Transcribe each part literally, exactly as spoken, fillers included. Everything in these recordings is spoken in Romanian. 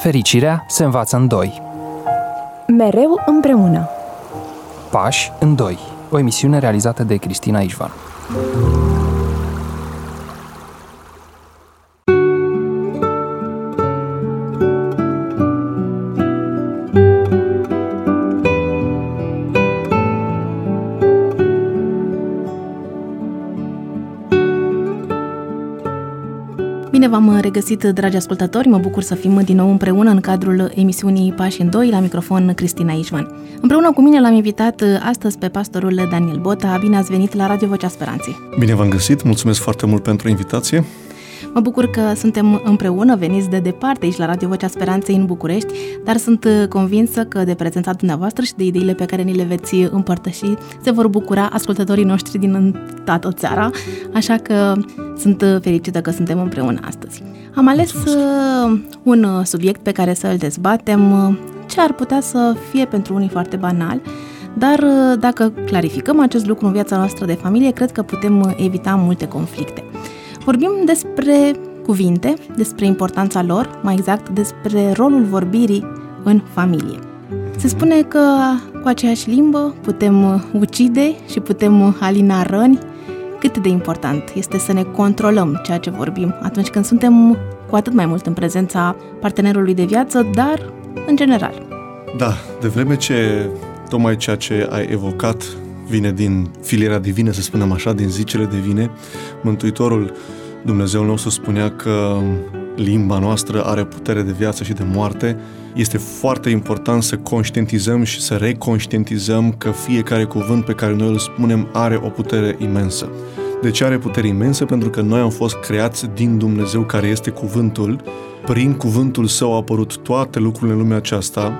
Fericirea se învață în doi. Mereu împreună. Pași în doi. O emisiune realizată de Cristina Ișvan. Bine v-am regăsit, dragi ascultători, mă bucur să fim din nou împreună în cadrul emisiunii Pași în doi, la microfon Cristina Ișvan. Împreună cu mine l-am invitat astăzi pe pastorul Daniel Bota. Bine ați venit la Radio Vocea Speranței. Bine v-am găsit, mulțumesc foarte mult pentru invitație. Mă bucur că suntem împreună, veniți de departe aici la Radio Vocea Speranței în București, dar sunt convinsă că de prezența dumneavoastră și de ideile pe care ni le veți împărtăși se vor bucura ascultătorii noștri din toată țara, așa că sunt fericită că suntem împreună astăzi. Am ales Mulțumesc. un subiect pe care să îl dezbatem, ce ar putea să fie pentru unii foarte banal, dar dacă clarificăm acest lucru în viața noastră de familie, cred că putem evita multe conflicte. Vorbim despre cuvinte, despre importanța lor, mai exact despre rolul vorbirii în familie. Se spune că cu aceeași limbă putem ucide și putem alina răni. Cât de important este să ne controlăm ceea ce vorbim atunci când suntem cu atât mai mult în prezența partenerului de viață, dar în general. Da, de vreme ce tocmai ceea ce ai evocat vine din filiera divină, să spunem așa, din zicele divine, Mântuitorul Dumnezeul nostru spunea că limba noastră are putere de viață și de moarte. Este foarte important să conștientizăm și să reconștientizăm că fiecare cuvânt pe care noi îl spunem are o putere imensă. De ce are putere imensă? Pentru că noi am fost creați din Dumnezeu, care este cuvântul. Prin cuvântul Său au apărut toate lucrurile în lumea aceasta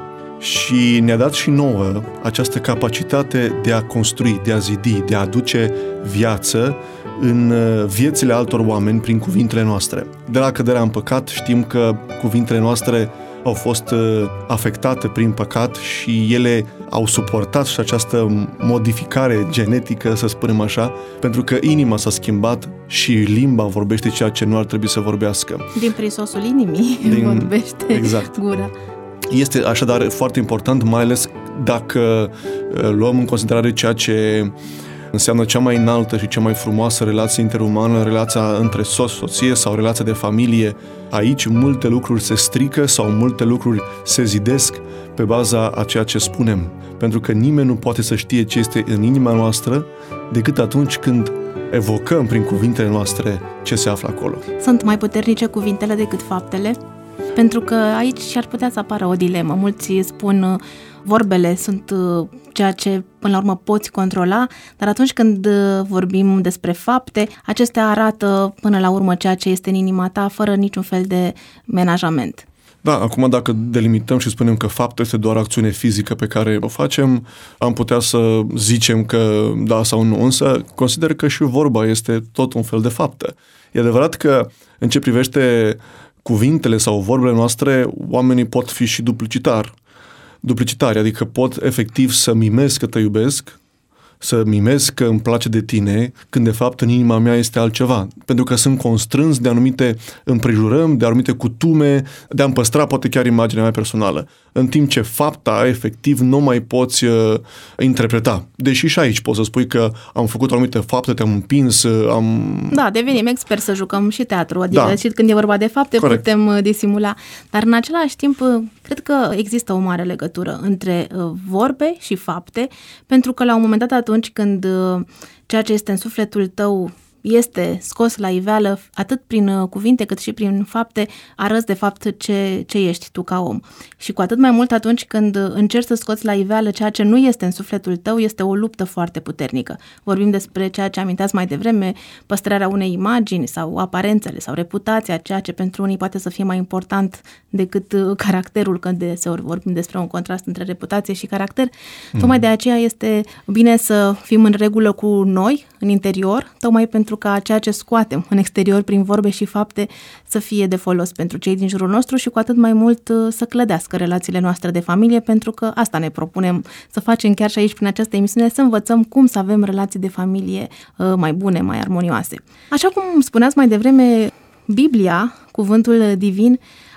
și ne-a dat și nouă această capacitate de a construi, de a zidi, de a aduce viață în viețile altor oameni prin cuvintele noastre. De la căderea în păcat știm că cuvintele noastre au fost afectate prin păcat și ele au suportat și această modificare genetică, să spunem așa, pentru că inima s-a schimbat și limba vorbește ceea ce nu ar trebui să vorbească. Din prisosul inimii Din... vorbește exact. Gura. Este așadar foarte important, mai ales dacă luăm în considerare ceea ce înseamnă cea mai înaltă și cea mai frumoasă relație interumană, relația între soț-soție sau relația de familie. Aici multe lucruri se strică sau multe lucruri se zidesc pe baza a ceea ce spunem. Pentru că nimeni nu poate să știe ce este în inima noastră decât atunci când evocăm prin cuvintele noastre ce se află acolo. Sunt mai puternice cuvintele decât faptele? Pentru că aici și-ar putea să apară o dilemă. Mulți spun vorbele sunt ceea ce până la urmă poți controla, dar atunci când vorbim despre fapte, acestea arată până la urmă ceea ce este în inima ta, fără niciun fel de menajament. Da, acum dacă delimităm și spunem că faptul este doar acțiune fizică pe care o facem, am putea să zicem că da sau nu, însă consider că și vorba este tot un fel de faptă. E adevărat că în ce privește cuvintele sau vorbele noastre, oamenii pot fi și duplicitar. Duplicitari, adică pot efectiv să mimez că te iubesc, să mimez că îmi place de tine, când de fapt în inima mea este altceva. Pentru că sunt constrâns de anumite împrejurări, de anumite cutume, de a-mi păstra poate chiar imaginea mea personală. În timp ce fapta, efectiv, nu mai poți uh, interpreta. Deși și aici poți să spui că am făcut anumite fapte, te-am împins, am... Da, devenim experți să jucăm și teatru, adică da. Și când e vorba de fapte Corect. Putem disimula. Dar în același timp, cred că există o mare legătură între vorbe și fapte, pentru că la un moment dat atunci când ceea ce este în sufletul tău este scos la iveală, atât prin cuvinte cât și prin fapte, arăți de fapt ce, ce ești tu ca om. Și cu atât mai mult atunci când încerci să scoți la iveală ceea ce nu este în sufletul tău, este o luptă foarte puternică. Vorbim despre ceea ce aminteați mai devreme, păstrarea unei imagini sau aparențele sau reputația, ceea ce pentru unii poate să fie mai important decât caracterul, când deseori vorbim despre un contrast între reputație și caracter. Mm. Tocmai de aceea este bine să fim în regulă cu noi, în interior, tocmai pentru ca ceea ce scoatem în exterior prin vorbe și fapte să fie de folos pentru cei din jurul nostru și cu atât mai mult să clădească relațiile noastre de familie, pentru că asta ne propunem să facem chiar și aici prin această emisiune, să învățăm cum să avem relații de familie mai bune, mai armonioase. Așa cum spuneați mai devreme, Biblia, cuvântul divin,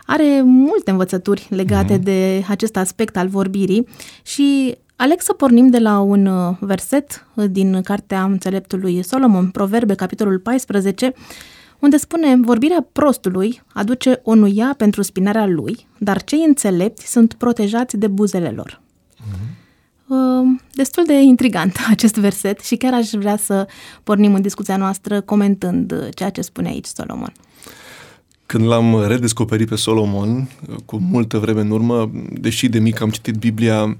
are multe învățături legate mm-hmm. de acest aspect al vorbirii și aleg să pornim de la un verset din cartea înțeleptului Solomon, Proverbe, capitolul paisprezece, unde spune: vorbirea prostului aduce o nuia pentru spinarea lui, dar cei înțelepți sunt protejați de buzele lor. Mm-hmm. Destul de intrigant acest verset și chiar aș vrea să pornim în discuția noastră comentând ceea ce spune aici Solomon. Când l-am redescoperit pe Solomon, cu multă vreme în urmă, deși de mic am citit Biblia,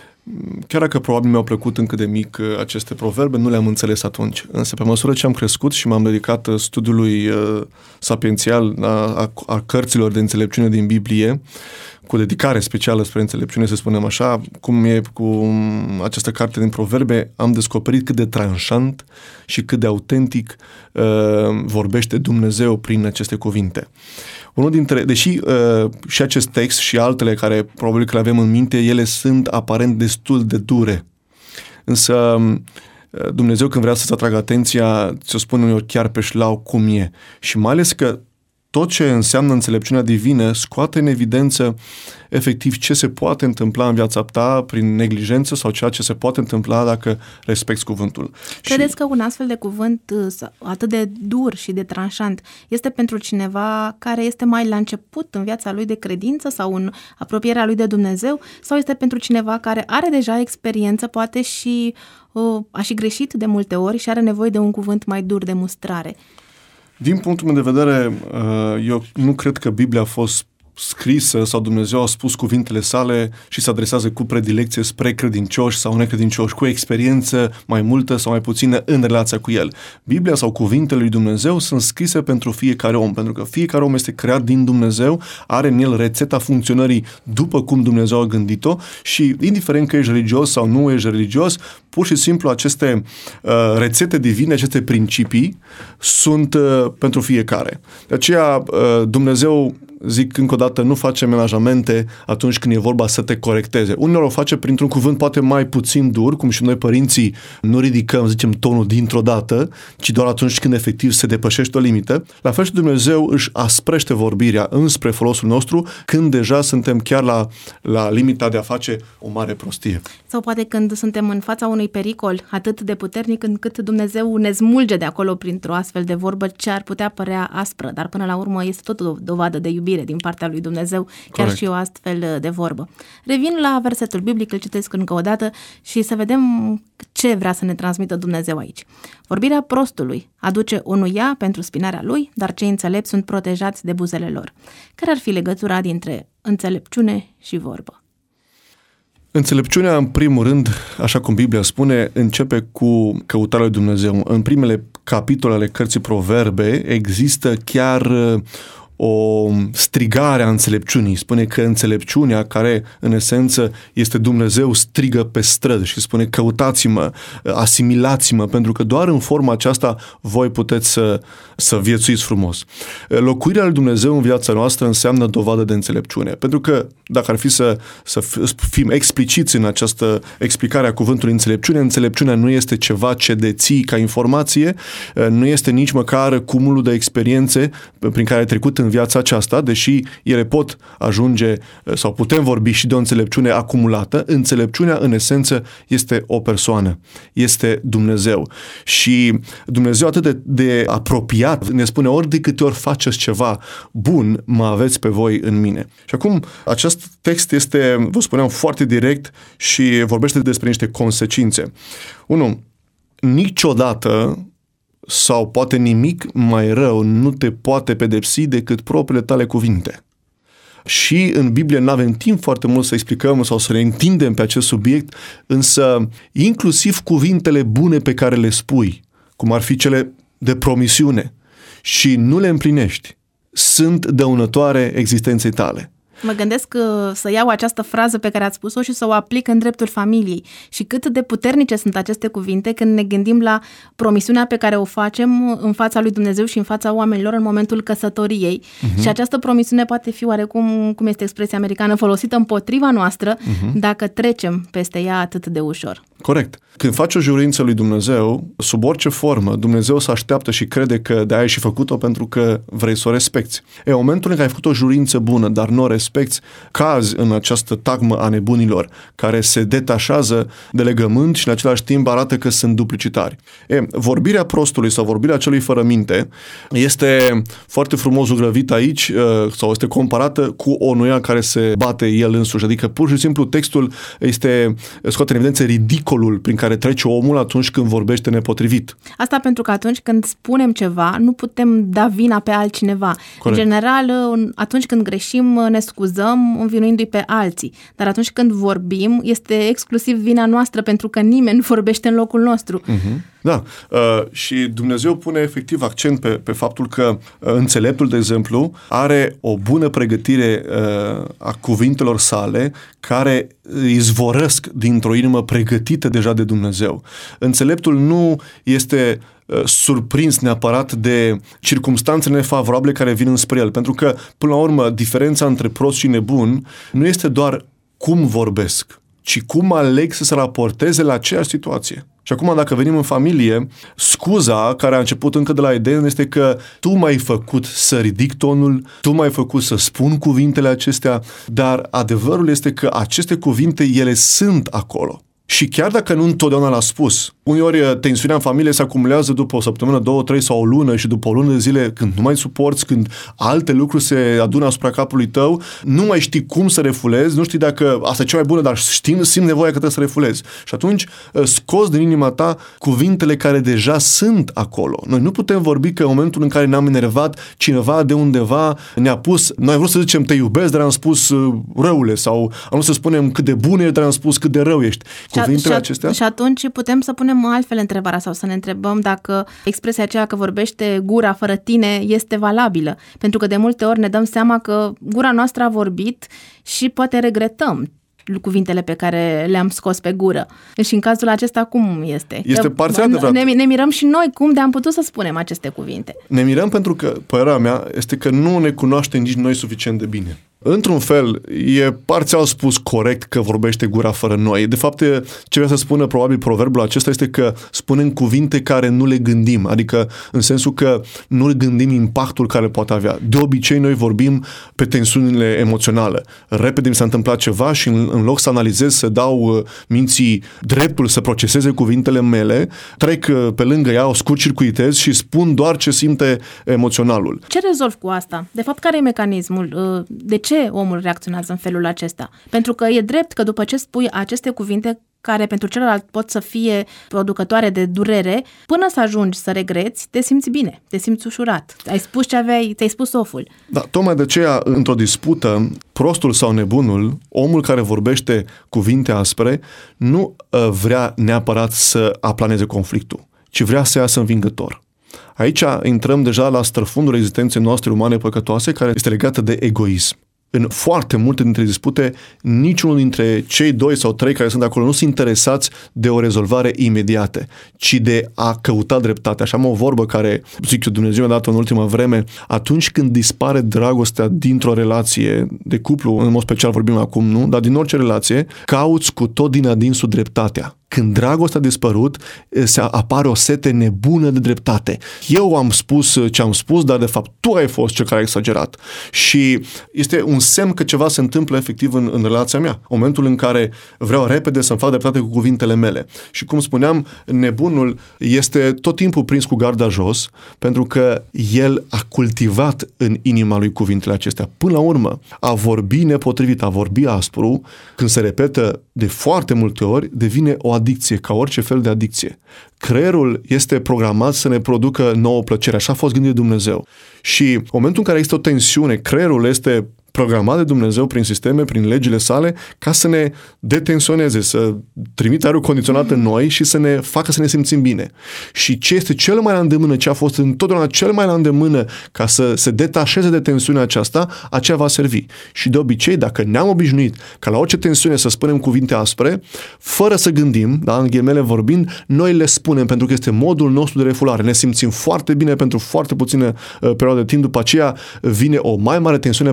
chiar dacă probabil mi-au plăcut încă de mic aceste proverbe, nu le-am înțeles atunci. Însă pe măsură ce am crescut și m-am dedicat studiului uh, sapiențial a, a, a cărților de înțelepciune din Biblie, cu dedicare specială spre înțelepciune, să spunem așa, cum e cu această carte din proverbe, am descoperit cât de tranșant și cât de autentic uh, vorbește Dumnezeu prin aceste cuvinte. Unul dintre, deși uh, și acest text și altele care probabil că le avem în minte, ele sunt aparent destul de dure. Însă uh, Dumnezeu când vrea să-ți atragă atenția, ți-o spune uneori chiar pe șlau cum e. Și mai ales că tot ce înseamnă înțelepciunea divină scoate în evidență efectiv ce se poate întâmpla în viața ta prin neglijență sau ceea ce se poate întâmpla dacă respecti cuvântul. Credeți și... că un astfel de cuvânt atât de dur și de tranșant este pentru cineva care este mai la început în viața lui de credință sau în apropierea lui de Dumnezeu, sau este pentru cineva care are deja experiență, poate și uh, a și greșit de multe ori și are nevoie de un cuvânt mai dur de mustrare? Din punctul meu de vedere, eu nu cred că Biblia a fost scrisă sau Dumnezeu a spus cuvintele sale și se adresează cu predilecție spre credincioși sau necredincioși, cu experiență mai multă sau mai puțină în relația cu El. Biblia sau cuvintele lui Dumnezeu sunt scrise pentru fiecare om, pentru că fiecare om este creat din Dumnezeu, are în el rețeta funcționării după cum Dumnezeu a gândit-o și indiferent că ești religios sau nu ești religios, pur și simplu aceste uh, rețete divine, aceste principii sunt uh, pentru fiecare. De aceea uh, Dumnezeu, zic încă o dată, nu face menajamente atunci când e vorba să te corecteze. Uneori o face printr-un cuvânt poate mai puțin dur, cum și noi părinții nu ridicăm, zicem, tonul dintr-o dată, ci doar atunci când efectiv se depășește o limită. La fel și Dumnezeu își asprește vorbirea înspre folosul nostru când deja suntem chiar la, la limita de a face o mare prostie. Sau poate când suntem în fața unui pericol atât de puternic încât Dumnezeu ne smulge de acolo printr-o astfel de vorbă ce ar putea părea aspră, dar până la urmă este tot o dovadă de iubire din partea lui Dumnezeu, chiar Corect. Și o astfel de vorbă. Revin la versetul biblic, îl citesc încă o dată și să vedem ce vrea să ne transmită Dumnezeu aici. Vorbirea prostului aduce o nuia pentru spinarea lui, dar cei înțelepți sunt protejați de buzele lor. Care ar fi legătura dintre înțelepciune și vorbă? Înțelepciunea, în primul rând, așa cum Biblia spune, începe cu căutarea lui Dumnezeu. În primele capitole ale cărții Proverbe există chiar o strigare a înțelepciunii. Spune că înțelepciunea, care în esență este Dumnezeu, strigă pe străzi și spune: căutați-mă, asimilați-mă, pentru că doar în forma aceasta voi puteți să, să viețuiți frumos. Locuirea lui Dumnezeu în viața noastră înseamnă dovadă de înțelepciune, pentru că dacă ar fi să, să fim expliciți în această explicare a cuvântului înțelepciune, înțelepciunea nu este ceva ce deții ca informație, nu este nici măcar cumulul de experiențe prin care ai trecut în viața aceasta, deși ele pot ajunge sau putem vorbi și de o înțelepciune acumulată. Înțelepciunea în esență este o persoană, este Dumnezeu și Dumnezeu atât de, de apropiat ne spune: ori de câte ori faceți ceva bun, mă aveți pe voi în mine. Și acum acest text este, vă spuneam, foarte direct și vorbește despre niște consecințe. Unu, niciodată sau poate nimic mai rău nu te poate pedepsi decât propriile tale cuvinte. Și în Biblie nu avem timp foarte mult să explicăm sau să ne întindem pe acest subiect, însă inclusiv cuvintele bune pe care le spui, cum ar fi cele de promisiune, și nu le împlinești, sunt dăunătoare existenței tale. Mă gândesc să iau această frază pe care ați spus-o și să o aplic în dreptul familiei. Și cât de puternice sunt aceste cuvinte când ne gândim la promisiunea pe care o facem în fața lui Dumnezeu și în fața oamenilor în momentul căsătoriei. Uh-huh. Și această promisiune poate fi oarecum, cum este expresia americană, folosită împotriva noastră, uh-huh, dacă trecem peste ea atât de ușor. Corect. Când faci o jurință lui Dumnezeu, sub orice formă, Dumnezeu se așteaptă și crede că de-aia ai și făcut-o pentru că vrei să o respecti. E, în momentul în care ai făcut o jurință bună, dar nu o respecti, cazi în această tagmă a nebunilor, care se detașează de legământ și în același timp arată că sunt duplicitari. E, vorbirea prostului sau vorbirea celui fără minte este foarte frumos zugrăvită aici sau este comparată cu o nuia care se bate el însuși. Adică pur și simplu textul este scoate în evidență ridicolul prin care trece omul atunci când vorbește nepotrivit. Asta pentru că atunci când spunem ceva, nu putem da vina pe altcineva. Corect. În general, atunci când greșim, ne scuzăm învinuindu-i pe alții. Dar atunci când vorbim, este exclusiv vina noastră pentru că nimeni nu vorbește în locul nostru. Uh-huh. Da, uh, și Dumnezeu pune efectiv accent pe, pe faptul că uh, înțeleptul, de exemplu, are o bună pregătire uh, a cuvintelor sale care izvorăsc dintr-o inimă pregătită deja de Dumnezeu. Înțeleptul nu este uh, surprins neapărat de circumstanțele nefavorabile care vin înspre el, pentru că, până la urmă, diferența între prost și nebun nu este doar cum vorbesc, ci cum aleg să se raporteze la aceeași situație. Și acum, dacă venim în familie, scuza care a început încă de la Eden este că tu m-ai făcut să ridic tonul, tu m-ai făcut să spun cuvintele acestea, dar adevărul este că aceste cuvinte, ele sunt acolo. Și chiar dacă nu întotdeauna l-a spus, uneori tensiunea în familie se acumulează după o săptămână, două, trei sau o lună și după o lună de zile, când nu mai suporți, când alte lucruri se adună asupra capului tău, nu mai știi cum să refulezi, nu știi dacă asta e cea mai bună, dar știi, simți nevoia că trebuie să refulezi. Și atunci scoți din inima ta cuvintele care deja sunt acolo. Noi nu putem vorbi că în momentul în care ne-am enervat, cineva de undeva ne-a pus, noi am vrut să zicem te iubesc, dar am spus răule, sau am vrut să spunem cât de bun ești, dar am spus cât de rău ești. Cuvintele și, acestea? Și atunci putem să punem altfel întrebarea sau să ne întrebăm dacă expresia aceea că vorbește gura fără tine este valabilă. Pentru că de multe ori ne dăm seama că gura noastră a vorbit și poate regretăm cuvintele pe care le-am scos pe gură. Și în cazul acesta cum este? Este că parțial adevărat. Ne, ne mirăm și noi cum de am putut să spunem aceste cuvinte. Ne mirăm pentru că, părerea mea, este că nu ne cunoaștem nici noi suficient de bine. Într-un fel, e parțial spus corect că vorbește gura fără noi. De fapt, ce vrea să spună probabil proverbul acesta este că spunem cuvinte care nu le gândim, adică în sensul că nu le gândim impactul care poate avea. De obicei, noi vorbim pe tensiunile emoționale. Repede mi s-a întâmplat ceva și în, în loc să analizez, să dau minții dreptul să proceseze cuvintele mele, trec pe lângă ea, o scurt-circuitez și spun doar ce simte emoționalul. Ce rezolv cu asta? De fapt, care e mecanismul? De ce Ce omul reacționează în felul acesta? Pentru că e drept că după ce spui aceste cuvinte care pentru celălalt pot să fie producătoare de durere, până să ajungi să regreți, te simți bine, te simți ușurat. Ai spus ce aveai, ți-ai spus oful. Da, tocmai de aceea, într-o dispută, prostul sau nebunul, omul care vorbește cuvinte aspre, nu uh, vrea neapărat să aplaneze conflictul, ci vrea să iasă învingător. Aici intrăm deja la străfundul existenței noastre umane păcătoase, care este legată de egoism. În foarte multe dintre dispute, niciunul dintre cei doi sau trei care sunt acolo nu sunt interesați de o rezolvare imediată, ci de a căuta dreptate. Așa am o vorbă care, zic eu, Dumnezeu mi-a dat în ultima vreme, atunci când dispare dragostea dintr-o relație de cuplu, în mod special vorbim acum, nu? Dar din orice relație, cauți cu tot din adinsul dreptatea. Când dragostea a dispărut, se apare o sete nebună de dreptate. Eu am spus ce am spus, dar de fapt tu ai fost cel care a exagerat. Și este un semn că ceva se întâmplă efectiv în, în relația mea. Momentul în care vreau repede să-mi fac dreptate cu cuvintele mele. Și cum spuneam, nebunul este tot timpul prins cu garda jos, pentru că el a cultivat în inima lui cuvintele acestea. Până la urmă, a vorbi nepotrivit, a vorbi aspru, când se repetă de foarte multe ori, devine o adicție, ca orice fel de adicție. Creierul este programat să ne producă nouă plăcere, așa a fost gândit de Dumnezeu. Și în momentul în care există o tensiune, creierul este programat de Dumnezeu prin sisteme, prin legile sale, ca să ne detensioneze, să trimită aerul condiționat în noi și să ne facă să ne simțim bine. Și ce este cel mai la îndemână, ce a fost întotdeauna cel mai la îndemână ca să se detașeze de tensiunea aceasta, aceea va servi. Și de obicei, dacă ne-am obișnuit ca la orice tensiune să spunem cuvinte aspre, fără să gândim, da, în ghimele vorbind, noi le spunem pentru că este modul nostru de refulare. Ne simțim foarte bine pentru foarte puțină uh, perioadă de timp, după aceea vine o mai mare tensiune pentru că ne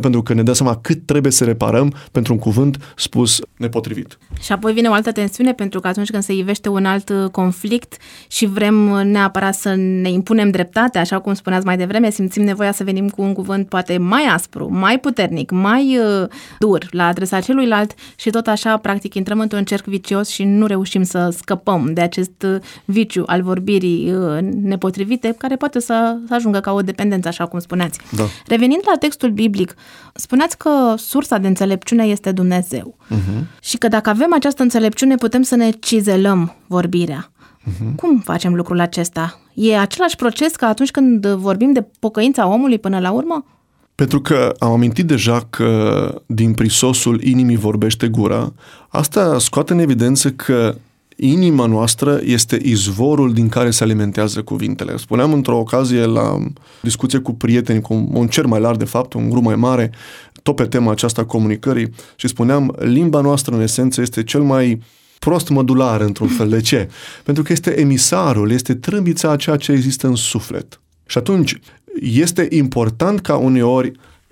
dăm seama cât trebuie să reparăm pentru un cuvânt spus nepotrivit. Și apoi vine o altă tensiune, pentru că atunci când se ivește un alt conflict și vrem neapărat să ne impunem dreptate, așa cum spuneați mai devreme, simțim nevoia să venim cu un cuvânt poate mai aspru, mai puternic, mai uh, dur la adresa celuilalt și tot așa, practic, intrăm într-un cerc vicios și nu reușim să scăpăm de acest viciu al vorbirii uh, nepotrivite, care poate să, să ajungă ca o dependență, așa cum spuneați. Da. Revenind la textul biblic, spuneați că sursa de înțelepciune este Dumnezeu. Uh-huh. Și că dacă avem această înțelepciune, putem să ne cizelăm vorbirea. Uh-huh. Cum facem lucrul acesta? E același proces ca atunci când vorbim de pocăința omului până la urmă? Pentru că am amintit deja că din prisosul inimii vorbește gura, asta scoate în evidență că inima noastră este izvorul din care se alimentează cuvintele. Spuneam într-o ocazie la discuție cu prieteni, cu un cer mai larg de fapt, un grup mai mare, tot pe tema aceasta a comunicării și spuneam, limba noastră în esență este cel mai prost mădular într-un fel. De ce? Pentru că este emisarul, este trâmbița a ceea ce există în suflet. Și atunci este important ca uneori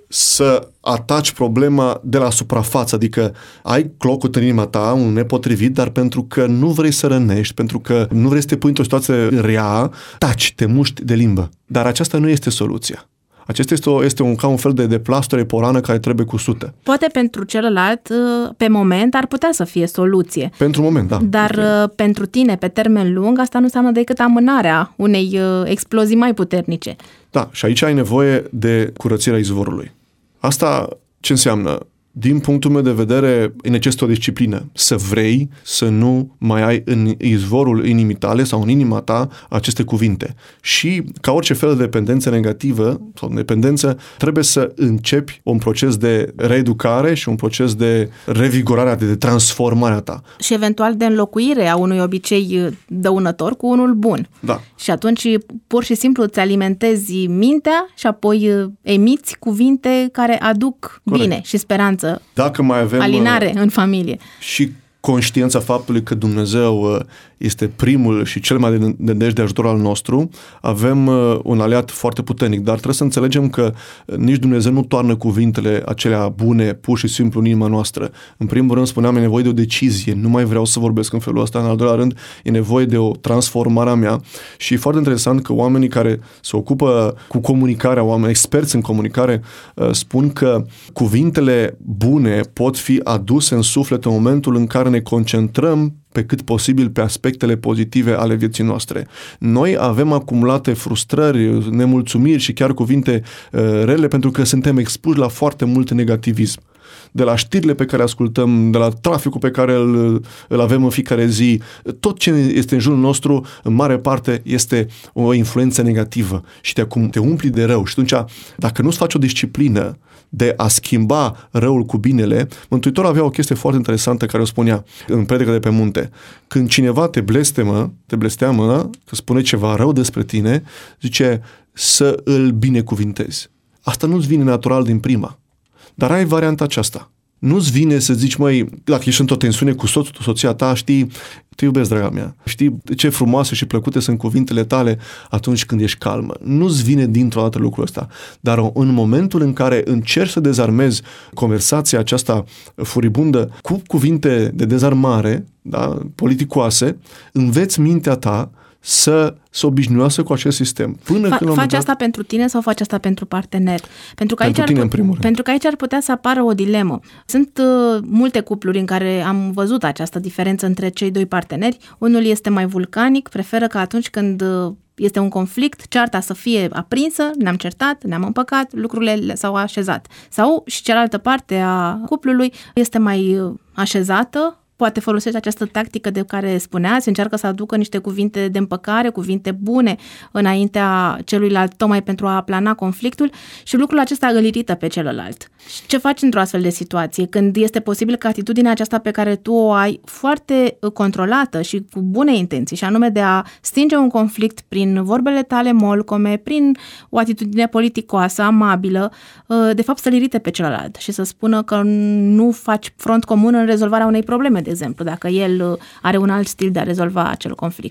să ataci problema de la suprafață, adică ai clocul în inima ta, un nepotrivit, dar pentru că nu vrei să rănești, pentru că nu vrei să te pui într-o situație rea, taci, te muști de limbă. Dar aceasta nu este soluția. Acesta este, o, este un, ca un fel de, de plasture porană care trebuie cusută. Poate pentru celălalt, pe moment, ar putea să fie soluție. Pentru moment, da. Dar okay. Pentru tine, pe termen lung, asta nu înseamnă decât amânarea unei explozii mai puternice. Da, și aici ai nevoie de curățirea izvorului. Asta ce înseamnă? Din punctul meu de vedere, necesită o disciplină. Să vrei să nu mai ai în izvorul inimii tale sau în inima ta aceste cuvinte. Și ca orice fel de dependență negativă sau dependență, trebuie să începi un proces de reeducare și un proces de revigorare, de transformare a ta. Și eventual de înlocuire a unui obicei dăunător cu unul bun. Da. Și atunci pur și simplu îți alimentezi mintea și apoi emiți cuvinte care aduc Corect. Bine și speranță. Dacă mai avem alinare în familie. Și conștiința faptului că Dumnezeu este primul și cel mai de de ajutor al nostru, avem un aliat foarte puternic, dar trebuie să înțelegem că nici Dumnezeu nu toarnă cuvintele acelea bune pur și simplu în inima noastră. În primul rând spuneam, e nevoie de o decizie, nu mai vreau să vorbesc în felul ăsta, în al doilea rând e nevoie de o transformare a mea și e foarte interesant că oamenii care se ocupă cu comunicarea, oameni experți în comunicare, spun că cuvintele bune pot fi aduse în suflet în momentul în care ne concentrăm pe cât posibil pe aspectele pozitive ale vieții noastre. Noi avem acumulate frustrări, nemulțumiri și chiar cuvinte uh, rele pentru că suntem expuși la foarte mult negativism. De la știrile pe care ascultăm, de la traficul pe care îl, îl avem în fiecare zi, tot ce este în jurul nostru, în mare parte, este o influență negativă și te, acum, te umpli de rău. Și atunci, dacă nu-ți faci o disciplină de a schimba răul cu binele, Mântuitorul avea o chestie foarte interesantă care o spunea în predica de pe munte. Când cineva te blestemă, te blesteamă, că spune ceva rău despre tine, zice să îl binecuvintezi. Asta nu-ți vine natural din prima. Dar ai varianta aceasta. Nu-ți vine să zici, măi, dacă ești într-o tensiune cu soțul, soția ta, știi, te iubesc, draga mea. Știi ce frumoase și plăcute sunt cuvintele tale atunci când ești calmă. Nu-ți vine dintr-o dată lucrul ăsta. Dar în momentul în care încerci să dezarmezi conversația aceasta furibundă cu cuvinte de dezarmare, da, politicoase, înveți mintea ta să se obișnuiască cu acest sistem. Până Fa- când faci dat... asta pentru tine sau faci asta pentru partener? Pentru că, pentru aici tine, ar, în primul rând. pentru că aici ar putea să apară o dilemă. Sunt uh, multe cupluri în care am văzut această diferență între cei doi parteneri. Unul este mai vulcanic, preferă că atunci când uh, este un conflict, cearta să fie aprinsă, ne-am certat, ne-am împăcat, lucrurile s-au așezat. Sau și cealaltă parte a cuplului este mai uh, așezată, poate folosește această tactică de care spuneați, încearcă să aducă niște cuvinte de împăcare, cuvinte bune înaintea celuilalt, tocmai pentru a aplana conflictul și lucrul acesta îl irită pe celălalt. Ce faci într-o astfel de situație? Când este posibil că atitudinea aceasta pe care tu o ai foarte controlată și cu bune intenții, și anume de a stinge un conflict prin vorbele tale molcome, prin o atitudine politicoasă, amabilă, de fapt să-l irite pe celălalt și să spună că nu faci front comun în rezolvarea unei probleme, de exemplu, dacă el are un alt stil de a rezolva acel conflict.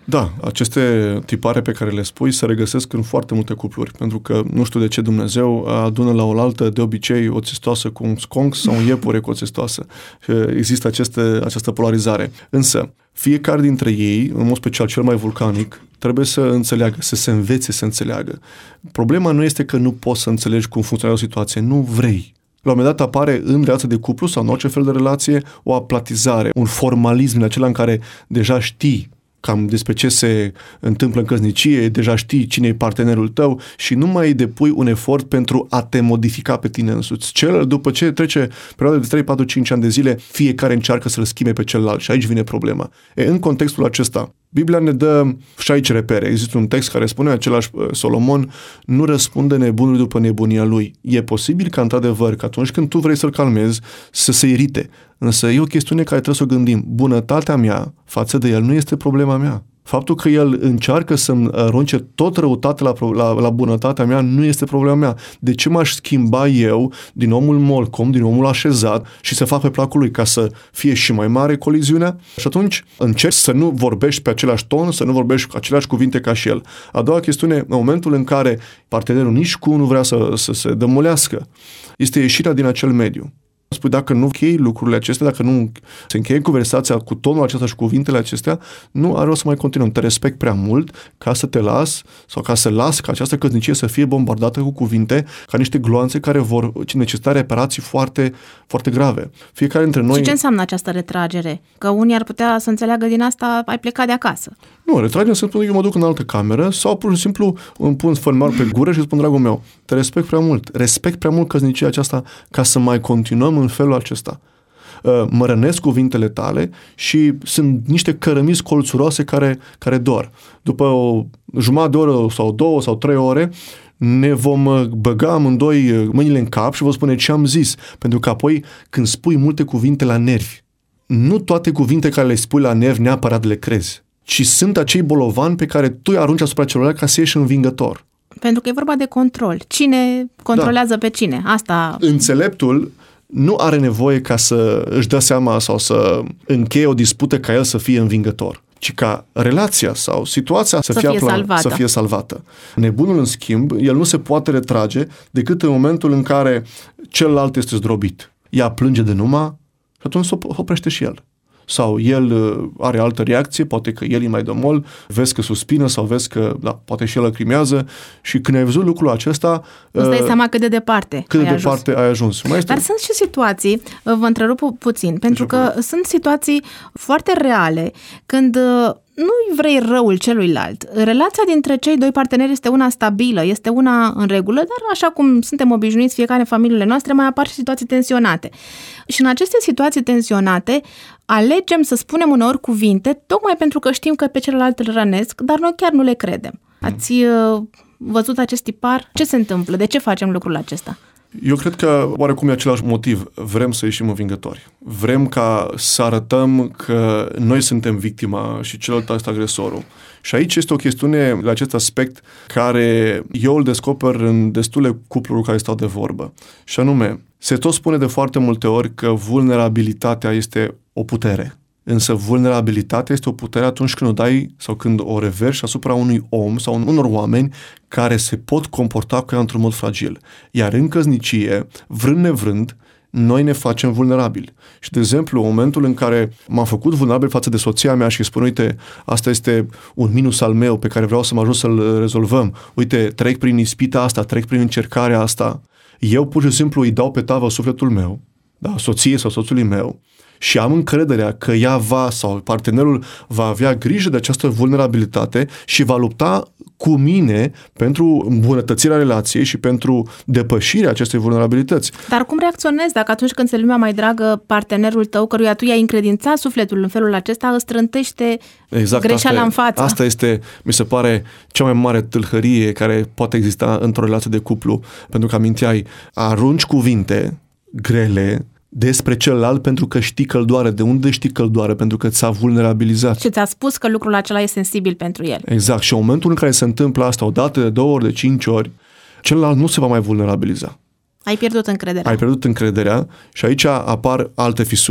Da, aceste tipare pe care le spui se regăsesc în foarte multe cupluri, pentru că nu știu de ce Dumnezeu adună la oaltă de obicei o țestoasă cu un sconx sau un iepure cu o țestoasă. Există aceste, această polarizare. Însă, fiecare dintre ei, în mod special cel mai vulcanic, trebuie să înțeleagă, să se învețe să înțeleagă. Problema nu este că nu poți să înțelegi cum funcționează o situație, nu vrei. La un moment dat apare în relația de cuplu sau în orice fel de relație o aplatizare, un formalism în acela în care deja știi cam despre ce se întâmplă în căsnicie, deja știi cine e partenerul tău și nu mai depui un efort pentru a te modifica pe tine însuți. Cel, după ce trece perioada de trei, patru, cinci ani de zile, fiecare încearcă să-l schimbe pe celălalt și aici vine problema. E, în contextul acesta, Biblia ne dă și aici repere. Există un text care spune, același Solomon, nu răspunde nebunului după nebunia lui. E posibil ca, într-adevăr, că atunci când tu vrei să-l calmezi, să se irite. Însă e o chestiune care trebuie să o gândim. Bunătatea mea față de el nu este problema mea. Faptul că el încearcă să-mi arunce tot răutate la, la, la bunătatea mea nu este problema mea. De ce m-aș schimba eu din omul molcom, din omul așezat și să fac pe placul lui ca să fie și mai mare coliziunea? Și atunci încerci să nu vorbești pe același ton, să nu vorbești cu aceleași cuvinte ca și el. A doua chestiune, în momentul în care partenerul nici cum nu vrea să, să se dămulească, este ieșirea din acel mediu. Spui, dacă nu închei lucrurile acestea, dacă nu se încheie conversația cu tonul acesta și cuvintele acestea, nu are rost să mai continuăm. Te respect prea mult ca să te las sau ca să las ca această căsnicie să fie bombardată cu cuvinte ca niște gloanțe care vor necesita reparații foarte, foarte grave. Fiecare dintre noi... Și ce înseamnă această retragere? Că unii ar putea să înțeleagă din asta, ai plecat de acasă. Nu, retragere înseamnă că eu mă duc în altă cameră sau pur și simplu îmi pun sfărmar pe gură și spun, dragul meu, te respect prea mult. Respect prea mult căsnicia aceasta ca să mai continuăm în felul acesta. Mă rănesc cuvintele tale și sunt niște cărămizi colțuroase care, care dor. După o jumătate de oră sau două sau trei ore ne vom băga amândoi mâinile în cap și vă spune ce am zis. Pentru că apoi când spui multe cuvinte la nervi, nu toate cuvinte care le spui la nervi neapărat le crezi, ci sunt acei bolovani pe care tu îi arunci asupra celuilalt ca să ieși învingător. Pentru că e vorba de control. Cine controlează da. pe cine? Asta... Înțeleptul nu are nevoie ca să își dea seama sau să încheie o dispută ca el să fie învingător, ci ca relația sau situația să, să, fie, fie, aplan- salvată. să fie salvată. Nebunul, în schimb, el nu se poate retrage decât în momentul în care celălalt este zdrobit. Ea plânge de numai și atunci se oprește și el. Sau el are altă reacție, poate că el e mai domol, vezi că suspină sau vezi că, da, poate și el lăcrimează și când ai văzut lucrul acesta... Îți dai uh, seama cât de departe cât ai de ajuns. departe ai ajuns. Mai este... Dar sunt și situații, vă întrerup pu- puțin, pentru că probleme. sunt situații foarte reale când nu vrei răul celuilalt. Relația dintre cei doi parteneri este una stabilă, este una în regulă, dar așa cum suntem obișnuiți fiecare în familiile noastre, mai apar și situații tensionate. Și în aceste situații tensionate, alegem să spunem uneori cuvinte, tocmai pentru că știm că pe celălalt îl rănesc, dar noi chiar nu le credem. Ați uh, văzut acest tipar? Ce se întâmplă? De ce facem lucrul acesta? Eu cred că oarecum e același motiv. Vrem să ieșim învingători. Vrem ca să arătăm că noi suntem victima și celălalt este agresorul. Și aici este o chestiune la acest aspect care eu îl descoper în destule cupluri care stau de vorbă. Și anume, se tot spune de foarte multe ori că vulnerabilitatea este o putere. Însă vulnerabilitatea este o putere atunci când o dai sau când o reverși asupra unui om sau unor oameni care se pot comporta cu ea într-un mod fragil. Iar în căsnicie, vrând nevrând, noi ne facem vulnerabili. Și, de exemplu, în momentul în care m-am făcut vulnerabil față de soția mea și îi spun, uite, asta este un minus al meu pe care vreau să mă ajut să-l rezolvăm, uite, trec prin ispita asta, trec prin încercarea asta, eu pur și simplu îi dau pe tavă sufletul meu, da, soției sau soțului meu, și am încrederea că ea va sau partenerul va avea grijă de această vulnerabilitate și va lupta cu mine pentru îmbunătățirea relației și pentru depășirea acestei vulnerabilități. Dar cum reacționezi dacă atunci când se lumea mai dragă partenerul tău, căruia tu i-ai încredințat sufletul în felul acesta, îți trântește exact, greșeala în față? Asta este, mi se pare, cea mai mare tâlhărie care poate exista într-o relație de cuplu, pentru că aminteai, arunci cuvinte grele despre celălalt pentru că știi că îl doare. De unde știi că îl doare? Pentru că ți-a vulnerabilizat. Și ți-a spus că lucrul acela e sensibil pentru el. Exact. Și în momentul în care se întâmplă asta, o dată, de două ori, de cinci ori, celălalt nu se va mai vulnerabiliza. Ai pierdut încrederea. Ai pierdut încrederea și aici apar alte fisuri.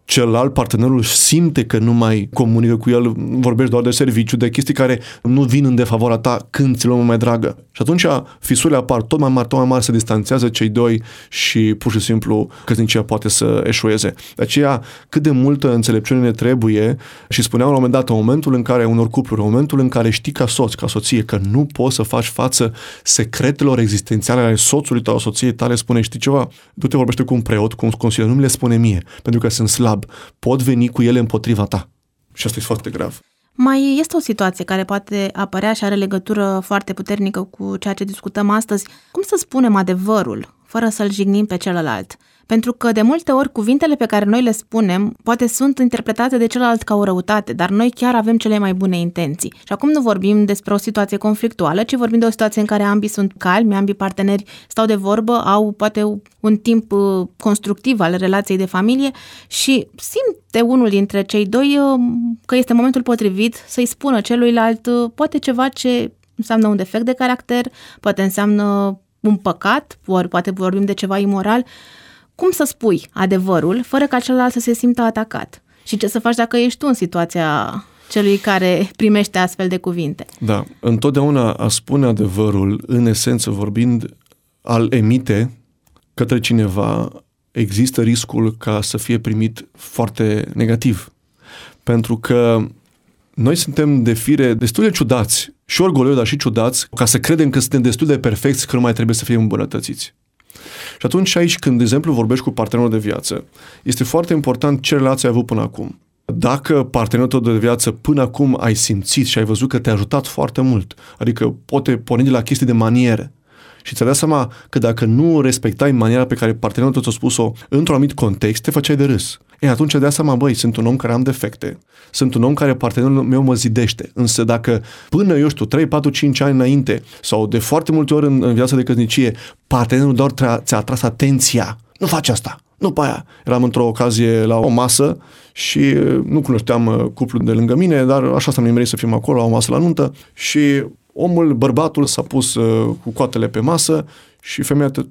celălalt, partenerul, simte că nu mai comunică cu el, vorbești doar de serviciu, de chestii care nu vin în defavoarea ta când ți-l mai dragă. Și atunci fisurile apar tot mai mari, tot mai mari, se distanțează cei doi și pur și simplu căsnicia poate să eșueze. De aceea, cât de multă înțelepciune ne trebuie, și spuneam la un moment dat, în momentul în care unor cupluri, în momentul în care știi ca soț, ca soție, că nu poți să faci față secretelor existențiale ale soțului tău, soției tale, spune, știi ceva? Du-te, vorbește cu un preot, cu un consilier, nu mi le spune mie, pentru că sunt slab. Pot veni cu ele împotriva ta. Și asta e foarte grav. Mai este o situație care poate apărea și are legătură foarte puternică cu ceea ce discutăm astăzi. Cum să spunem adevărul, fără să-l jignim pe celălalt? Pentru că de multe ori cuvintele pe care noi le spunem poate sunt interpretate de celălalt ca o răutate, dar noi chiar avem cele mai bune intenții. Și acum nu vorbim despre o situație conflictuală, ci vorbim de o situație în care ambii sunt calmi, ambii parteneri stau de vorbă, au poate un timp constructiv al relației de familie și simte unul dintre cei doi că este momentul potrivit să-i spună celuilalt poate ceva ce înseamnă un defect de caracter, poate înseamnă un păcat, ori poate vorbim de ceva imoral. Cum să spui adevărul fără ca celălalt să se simtă atacat? Și ce să faci dacă ești tu în situația celui care primește astfel de cuvinte? Da, întotdeauna a spune adevărul, în esență vorbind, al emite către cineva, există riscul ca să fie primit foarte negativ. Pentru că noi suntem de fire destul de ciudați și orgolioși, dar și ciudați, ca să credem că suntem destul de perfecți, că nu mai trebuie să fim îmbunătățiți. Și atunci aici, când, de exemplu, vorbești cu partenerul de viață, este foarte important ce relație ai avut până acum. Dacă partenerul tău de viață până acum ai simțit și ai văzut că te-a ajutat foarte mult, adică poate porni de la chestii de maniere, și ți-ai dat seama că dacă nu respectai maniera pe care partenerul tău ți-a spus-o într-un anumit context, te făceai de râs. E, atunci ai dat seama, băi, sunt un om care am defecte, sunt un om care partenerul meu mă zidește, însă dacă până, eu știu, trei, patru, cinci ani înainte, sau de foarte multe ori în, în viața de căsnicie, partenerul doar ți-a atras atenția, nu faci asta, nu pe aia. Eram într-o ocazie la o masă și nu cunoșteam cuplul de lângă mine, dar așa s-a nimerit să fim acolo la o masă la nuntă și omul, bărbatul, s-a pus uh, cu coatele pe masă și femeia te...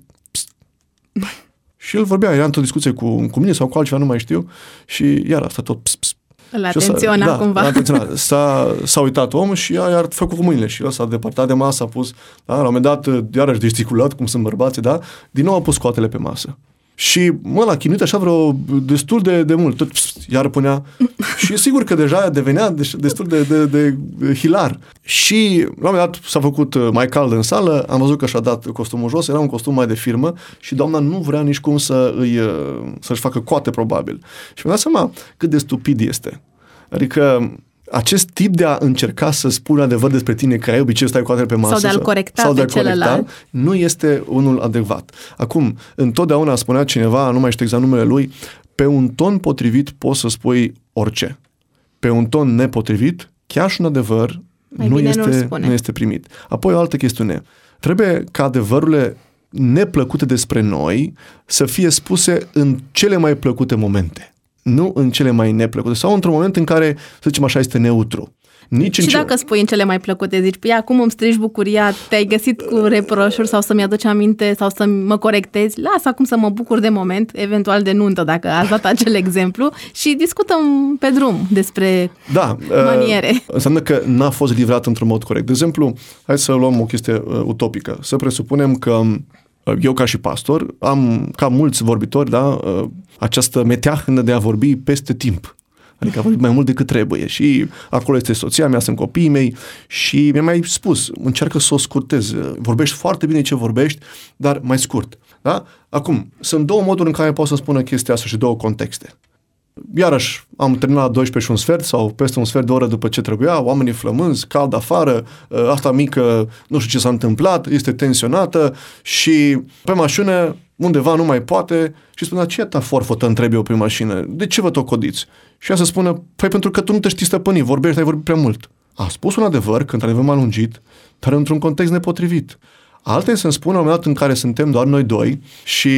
și el vorbea, era într-o discuție cu, cu mine sau cu altceva, nu mai știu, și iar asta tot pss, pss. Îl atenționa da, cumva. Atenționa. S-a, s-a uitat omul și ea i-a făcut cu mâinile și el s-a depărtat de masă, a pus, da, la un moment dat, iarăși gesticulat, cum sunt bărbații, da, din nou a pus coatele pe masă. Și mă l-a chinuit așa vreo destul de, de mult, tot iar punea și sigur că deja devenea destul de, de, de, de hilar. Și la un moment dat s-a făcut mai cald în sală, am văzut că și-a dat costumul jos, era un costum mai de firmă și doamna nu vrea nici cum să îi, să-și facă coate probabil. Și mi-am dat seama cât de stupid este. Adică acest tip de a încerca să spui adevăr despre tine, că ai obiceiul să stai cu coatele pe masă sau de a-l corecta sau de pe celălalt, nu este unul adecvat. Acum, întotdeauna spunea cineva, nu mai știu exact numele lui, pe un ton potrivit poți să spui orice. Pe un ton nepotrivit, chiar și un adevăr nu este, nu este primit. Apoi o altă chestiune. Trebuie ca adevărurile neplăcute despre noi să fie spuse în cele mai plăcute momente. Nu în cele mai neplăcute. Sau într-un moment în care, să zicem așa, este neutru. Nici și în dacă ce... spui în cele mai plăcute, zici, păi acum îmi strici bucuria, te-ai găsit cu reproșuri sau să-mi aduci aminte sau să mă corectezi, lasă acum să mă bucur de moment, eventual de nuntă, dacă ați dat acel exemplu, și discutăm pe drum despre da, maniere. Uh, înseamnă că n-a fost livrat într-un mod corect. De exemplu, hai să luăm o chestie uh, utopică. Să presupunem că eu, ca și pastor, am, ca mulți vorbitori, da, această meteahnă de a vorbi peste timp. Adică a vorbit mai mult decât trebuie. Și acolo este soția mea, sunt copiii mei și mi-a mai spus, încearcă să o scurtezi. Vorbești foarte bine ce vorbești, dar mai scurt. Da? Acum, sunt două moduri în care pot să spună chestia asta și două contexte. Iarăși, am terminat la douăsprezece și un sfert sau peste un sfert de oră după ce trebuia, oamenii flămânzi, cald afară, asta mică, nu știu ce s-a întâmplat, este tensionată și pe mașină, undeva nu mai poate și spune, ce ta forfotă întreb eu pe mașină? De ce vă tocodiți? Și ea să spună, păi pentru că tu nu te știi stăpâni, vorbești, ai vorbit prea mult. A spus un adevăr, că într-adevăr m-a lungit, dar într-un context nepotrivit. Alta e să-mi spună la un moment dat în care suntem doar noi doi și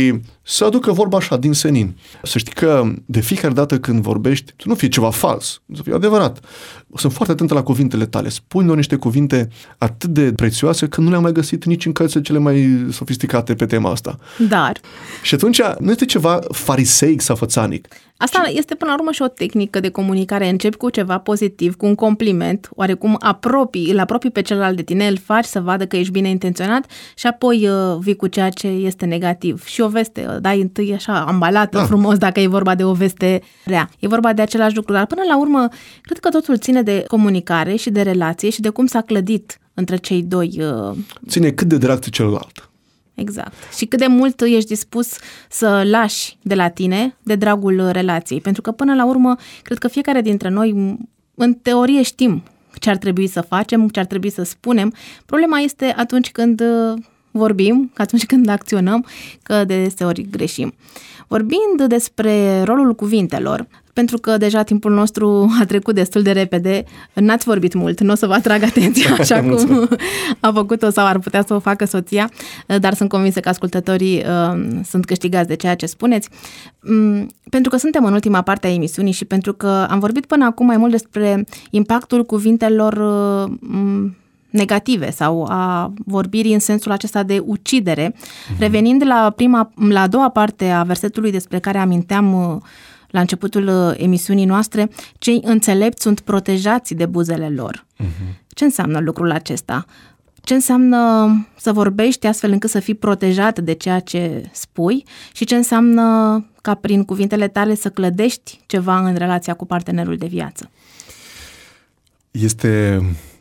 să aducă vorba așa, din senin. Să știi că de fiecare dată când vorbești, să nu fie ceva fals, să fie adevărat. Sunt foarte atentă la cuvintele tale. Spui-ne niște cuvinte atât de prețioase că nu le-am mai găsit nici în cărțile cele mai sofisticate pe tema asta. Dar... Și atunci nu este ceva fariseic sau fățanic. Asta este până la urmă și o tehnică de comunicare. Începi cu ceva pozitiv, cu un compliment, oarecum apropii, îl apropii pe celălalt de tine, îl faci să vadă că ești bine intenționat și apoi uh, vii cu ceea ce este negativ. Și o veste, uh, dai întâi așa ambalată da. frumos dacă e vorba de o veste rea. E vorba de același lucru, dar până la urmă cred că totul ține de comunicare și de relație și de cum s-a clădit între cei doi. Uh... Ține cât de drag celălalt. Exact. Și cât de mult ești dispus să lași de la tine de dragul relației. Pentru că până la urmă, cred că fiecare dintre noi, în teorie știm ce ar trebui să facem, ce ar trebui să spunem. Problema este atunci când vorbim, atunci când acționăm, că de deseori greșim. Vorbind despre rolul cuvintelor, pentru că deja timpul nostru a trecut destul de repede, n-ați vorbit mult, nu o să vă atrag atenția așa cum a făcut-o sau ar putea să o facă soția, dar sunt convinsă că ascultătorii uh, sunt câștigați de ceea ce spuneți. Um, pentru că suntem în ultima parte a emisiunii și pentru că am vorbit până acum mai mult despre impactul cuvintelor uh, um, negative sau a vorbirii în sensul acesta de ucidere. Mm-hmm. Revenind la prima, la a doua parte a versetului despre care aminteam la începutul emisiunii noastre, cei înțelepți sunt protejați de buzele lor. Mm-hmm. Ce înseamnă lucrul acesta? Ce înseamnă să vorbești astfel încât să fii protejat de ceea ce spui și ce înseamnă ca prin cuvintele tale să clădești ceva în relația cu partenerul de viață? Este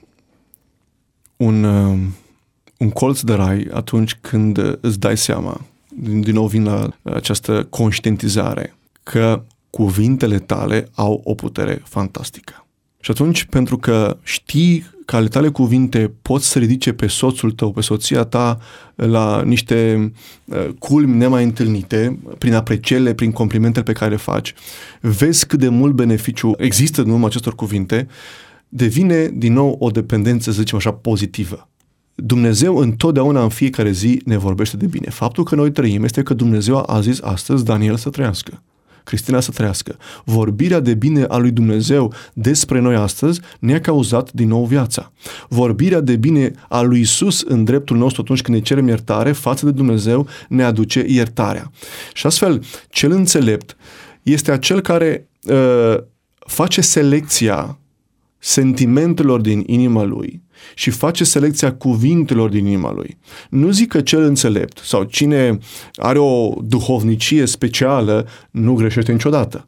un, un colț de rai atunci când îți dai seama, din, din nou vin la această conștientizare, că cuvintele tale au o putere fantastică. Și atunci, pentru că știi că ale tale cuvinte pot să ridice pe soțul tău, pe soția ta la niște culmi nemai întâlnite, prin aprecierile, prin complimentele pe care le faci, vezi cât de mult beneficiu există în urma acestor cuvinte, devine din nou o dependență, să zicem așa, pozitivă. Dumnezeu întotdeauna în fiecare zi ne vorbește de bine. Faptul că noi trăim este că Dumnezeu a zis astăzi Daniel să trăiască, Cristina să trăiască. Vorbirea de bine a lui Dumnezeu despre noi astăzi ne-a cauzat din nou viața. Vorbirea de bine a lui Isus în dreptul nostru atunci când ne cerem iertare față de Dumnezeu ne aduce iertarea. Și astfel, cel înțelept este acel care uh, face selecția sentimentelor din inima lui și face selecția cuvintelor din inima lui. Nu zic că cel înțelept sau cine are o duhovnicie specială nu greșește niciodată.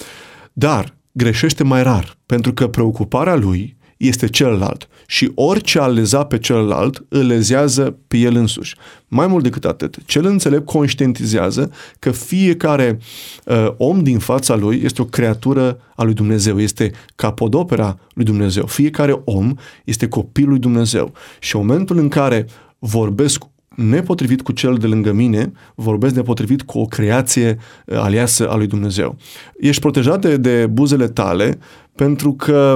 Dar greșește mai rar, pentru că preocuparea lui este celălalt și orice a leza pe celălalt îl lezează pe el însuși. Mai mult decât atât, cel înțelept conștientizează că fiecare uh, om din fața lui este o creatură a lui Dumnezeu, este capodopera lui Dumnezeu. Fiecare om este copilul lui Dumnezeu. Și în momentul în care vorbesc nepotrivit cu cel de lângă mine, vorbesc nepotrivit cu o creație aliasă a lui Dumnezeu. Ești protejat de, de buzele tale pentru că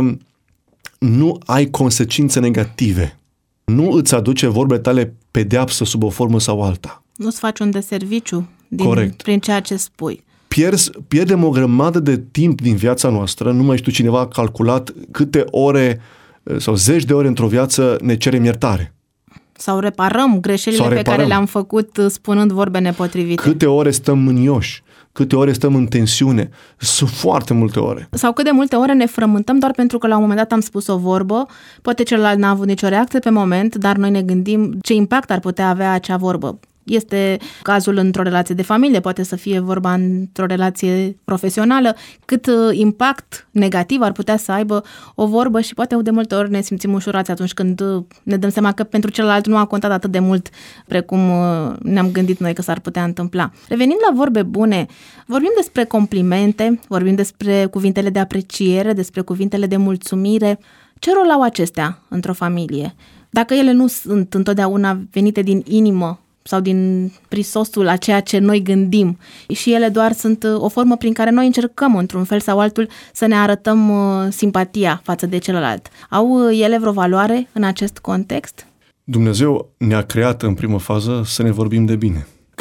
nu ai consecințe negative. Nu îți aduce vorbele tale pedeapsă sub o formă sau alta. Nu-ți faci un deserviciu din, Corect. prin ceea ce spui. Pierzi, pierdem o grămadă de timp din viața noastră. Nu mai știu, cineva a calculat câte ore sau zeci de ore într-o viață ne cerem iertare. Sau reparăm greșelile sau pe reparăm. care le-am făcut spunând vorbe nepotrivite. Câte ore stăm mânioși, câte ore stăm în tensiune. Sunt foarte multe ore. Sau cât de multe ore ne frământăm doar pentru că la un moment dat am spus o vorbă, poate celălalt n-a avut nicio reacție pe moment, dar noi ne gândim ce impact ar putea avea acea vorbă. Este cazul într-o relație de familie, poate să fie vorba într-o relație profesională, cât impact negativ ar putea să aibă o vorbă și poate de multe ori ne simțim ușurați atunci când ne dăm seama că pentru celălalt nu a contat atât de mult precum ne-am gândit noi că s-ar putea întâmpla. Revenind la vorbe bune, vorbim despre complimente, vorbim despre cuvintele de apreciere, despre cuvintele de mulțumire. Ce rol au acestea într-o familie? Dacă ele nu sunt întotdeauna venite din inimă, sau din prisosul a ceea ce noi gândim și ele doar sunt o formă prin care noi încercăm într-un fel sau altul să ne arătăm simpatia față de celălalt. Au ele vreo valoare în acest context? Dumnezeu ne-a creat în primă fază să ne vorbim de bine.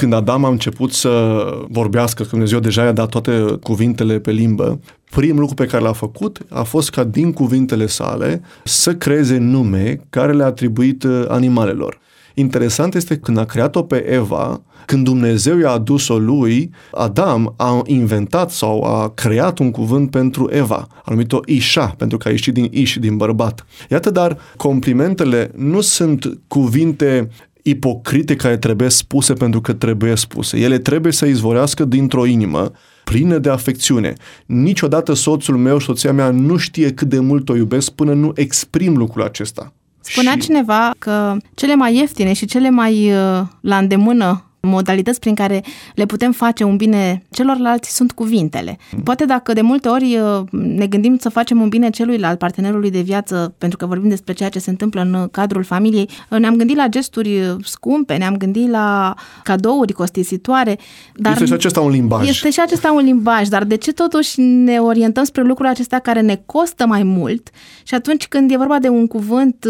când Adam a început să vorbească, că Dumnezeu deja i-a dat toate cuvintele pe limbă, primul lucru pe care l-a făcut a fost ca din cuvintele sale să creeze nume care le-a atribuit animalelor. Interesant este când a creat-o pe Eva, când Dumnezeu i-a adus-o lui, Adam a inventat sau a creat un cuvânt pentru Eva, a numit-o Isha, pentru că a ieșit din Ish, din bărbat. Iată, dar complimentele nu sunt cuvinte ipocrite care trebuie spuse pentru că trebuie spuse. Ele trebuie să izvorească dintr-o inimă plină de afecțiune. Niciodată soțul meu, soția mea nu știe cât de mult o iubesc până nu exprim lucrul acesta. Spunea și... cineva că cele mai ieftine și cele mai la îndemână modalități prin care le putem face un bine celorlalți sunt cuvintele. Poate dacă de multe ori ne gândim să facem un bine celuilalt, partenerului de viață, pentru că vorbim despre ceea ce se întâmplă în cadrul familiei, ne-am gândit la gesturi scumpe, ne-am gândit la cadouri costisitoare. Dar este și acesta un limbaj. Este și acesta un limbaj, dar de ce totuși ne orientăm spre lucrurile acestea care ne costă mai mult și atunci când e vorba de un cuvânt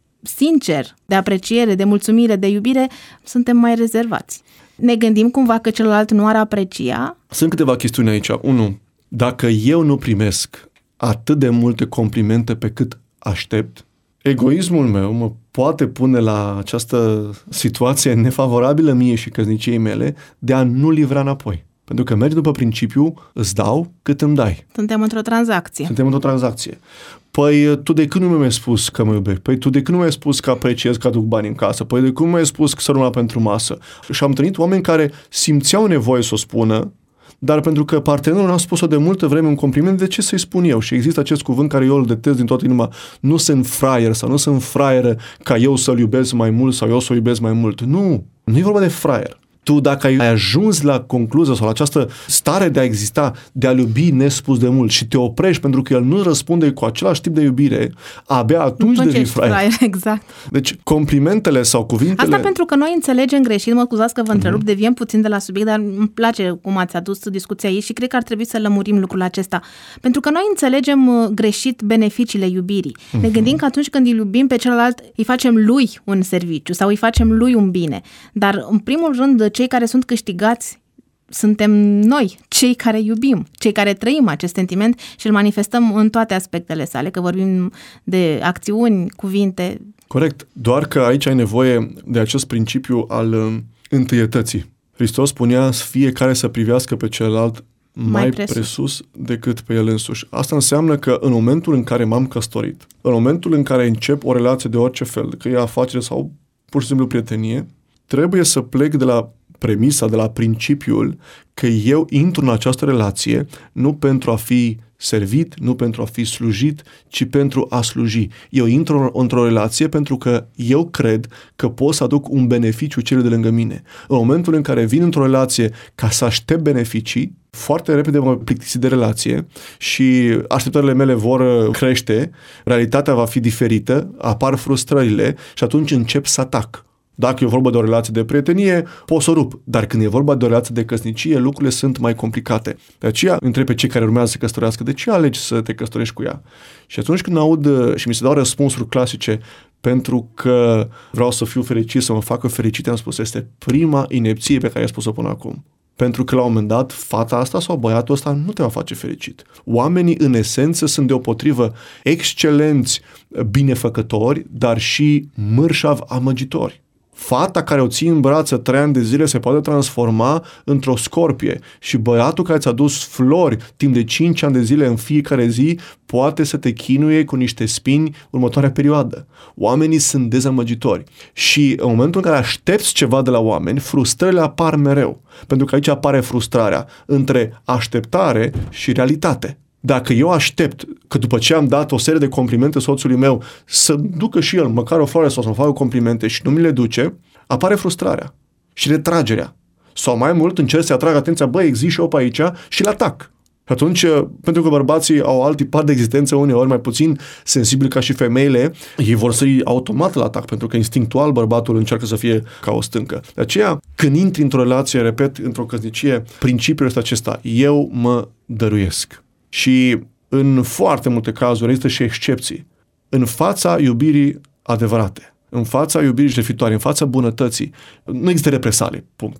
sincer, de apreciere, de mulțumire, de iubire, suntem mai rezervați. Ne gândim cumva că celălalt nu ar aprecia? Sunt câteva chestiuni aici. Unu, dacă eu nu primesc atât de multe complimente pe cât aștept, egoismul meu mă poate pune la această situație nefavorabilă mie și căsniciei mele de a nu livra înapoi. Pentru că mergi după principiu, îți dau cât îmi dai. Suntem într-o tranzacție. Suntem într-o tranzacție. Păi tu de când nu mi-ai spus că mă iubești? Păi tu de când nu mi-ai spus că apreciez că aduc bani în casă? Păi de când nu mi-ai spus că să rămână pentru masă? Și am întâlnit oameni care simțeau nevoie să o spună, dar pentru că partenerul n-a spus-o de multă vreme un compliment, de ce să-i spun eu? Și există acest cuvânt care eu îl detest din toată inima. Nu sunt fraier sau nu sunt fraieră ca eu să-l iubesc mai mult sau eu să o iubesc mai mult. Nu, nu e vorba de fraier. Tu dacă ai ajuns la concluzia sau la această stare de a exista, de a iubi nespus de mult și te oprești pentru că el nu răspunde cu același tip de iubire, abia atunci devii fraier. fraier. Exact. Deci complimentele sau cuvintele... Asta pentru că noi înțelegem greșit, mă scuzați că vă întrerup, uh-huh. deviem puțin de la subiect, dar îmi place cum ați adus discuția aici și cred că ar trebui să lămurim lucrul acesta. Pentru că noi înțelegem greșit beneficiile iubirii. Uh-huh. Ne gândim că atunci când îl iubim pe celălalt, îi facem lui un serviciu sau îi facem lui un bine. Dar în primul rând, cei care sunt câștigați suntem noi, cei care iubim, cei care trăim acest sentiment și îl manifestăm în toate aspectele sale, că vorbim de acțiuni, cuvinte. Corect, doar că aici ai nevoie de acest principiu al uh, întâietății. Hristos spunea fiecare să privească pe celălalt mai, mai presus. presus decât pe el însuși. Asta înseamnă că în momentul în care m-am căsătorit, în momentul în care încep o relație de orice fel, că e afacere sau pur și simplu prietenie, trebuie să plec de la premisa, de la principiul că eu intru în această relație nu pentru a fi servit, nu pentru a fi slujit, ci pentru a sluji. Eu intru într-o relație pentru că eu cred că pot să aduc un beneficiu celor de lângă mine. În momentul în care vin într-o relație ca să aștept beneficii, foarte repede mă plictisi de relație și așteptările mele vor crește, realitatea va fi diferită, apar frustrările și atunci încep să atac. Dacă e vorba de o relație de prietenie, pot să o rup. Dar când e vorba de o relație de căsnicie, lucrurile sunt mai complicate. De aceea întreb pe cei care urmează să se căsătorească, de ce alegi să te căsătorești cu ea? Și atunci când aud și mi se dau răspunsuri clasice, pentru că vreau să fiu fericit, să mă facă fericit, am spus, este prima inepție pe care ai spus-o până acum. Pentru că la un moment dat, fata asta sau băiatul ăsta nu te va face fericit. Oamenii, în esență, sunt deopotrivă excelenți binefăcători, dar și mărșavi amăgitori. Fata care o ții în brață trei ani de zile se poate transforma într-o scorpie și băiatul care ți-a dus flori timp de cinci ani de zile în fiecare zi poate să te chinuie cu niște spini următoarea perioadă. Oamenii sunt dezamăgitori și în momentul în care aștepți ceva de la oameni, frustrările apar mereu, pentru că aici apare frustrarea între așteptare și realitate. Dacă eu aștept că după ce am dat o serie de complimente soțului meu să ducă și el măcar o floare sau să-mi facă complimente și nu mi le duce, apare frustrarea și retragerea. Sau mai mult încerc să atrag atenția, băi, există și eu pe aici și l-atac. Și atunci, pentru că bărbații au alt tipar de existență uneori mai puțin sensibil ca și femeile, ei vor să-i automat la atac, pentru că instinctual bărbatul încearcă să fie ca o stâncă. De aceea, când intri într-o relație, repet, într-o căsnicie, principiul este acesta, eu mă dăruiesc. Și în foarte multe cazuri există și excepții. În fața iubirii adevărate, în fața iubirii jertfitoare, în fața bunătății, nu există represalii, punct.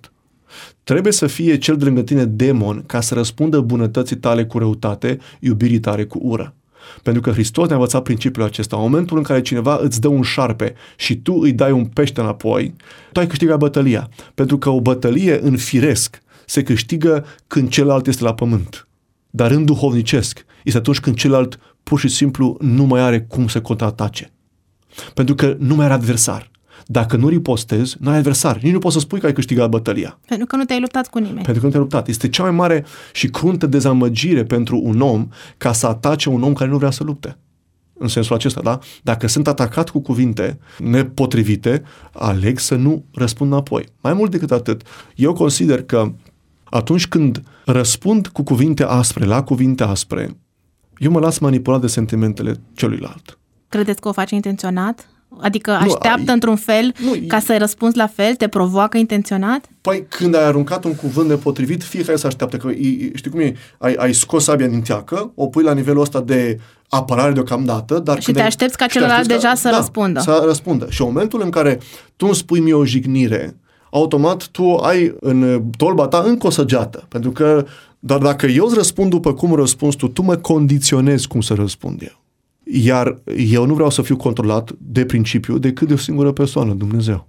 Trebuie să fie cel de lângă tine demon ca să răspundă bunătății tale cu răutate, iubirii tale cu ură. Pentru că Hristos ne-a învățat principiul acesta. În momentul în care cineva îți dă un șarpe și tu îi dai un pește înapoi, tu ai câștigat bătălia. Pentru că o bătălie în firesc se câștigă când celălalt este la pământ. Dar în duhovnicesc este atunci când celălalt pur și simplu nu mai are cum să contraatace. Pentru că nu mai are adversar. Dacă nu ripostezi, nu ai adversar. Nici nu poți să spui că ai câștigat bătălia. Pentru că nu te-ai luptat cu nimeni. Pentru că nu te-ai luptat. Este cea mai mare și cruntă dezamăgire pentru un om ca să atace un om care nu vrea să lupte. În sensul acesta, da? Dacă sunt atacat cu cuvinte nepotrivite, aleg să nu răspund înapoi. Mai mult decât atât, eu consider că atunci când răspund cu cuvinte aspre la cuvinte aspre, eu mă las manipulat de sentimentele celuilalt. Credeți că o faci intenționat? Adică așteaptă nu, într-un fel nu, ca să-i răspunzi la fel? Te provoacă intenționat? Păi când ai aruncat un cuvânt nepotrivit, fiecare se așteaptă. Că, știi cum e? Ai, ai scos sabia din teacă, o pui la nivelul ăsta de apărare deocamdată, dar și te ai, aștepți ca celălalt deja ca, să da, răspundă. să răspundă. Și în momentul în care tu îmi spui mie o jignire, automat tu ai în tolba ta încă o săgeată. Pentru că, dar dacă eu îți răspund după cum răspunzi tu, tu mă condiționezi cum să răspund eu. Iar eu nu vreau să fiu controlat de principiu decât de o singură persoană, Dumnezeu.